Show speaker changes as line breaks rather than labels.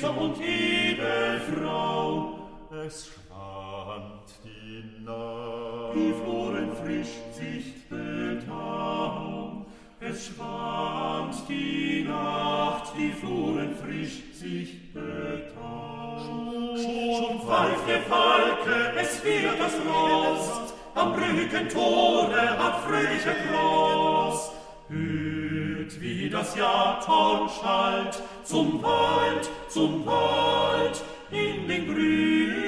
und Edelfrau. Es schwand die Nacht, die Floren frisch sich betau. Es schwand die Nacht, die Floren frisch sich betau. Schon pfeift der Falke, es wird das Rost, am Brückentore hat fröhlicher Trost. Hört, wie das Jahrtorn schallt, zum Wald, in den grünen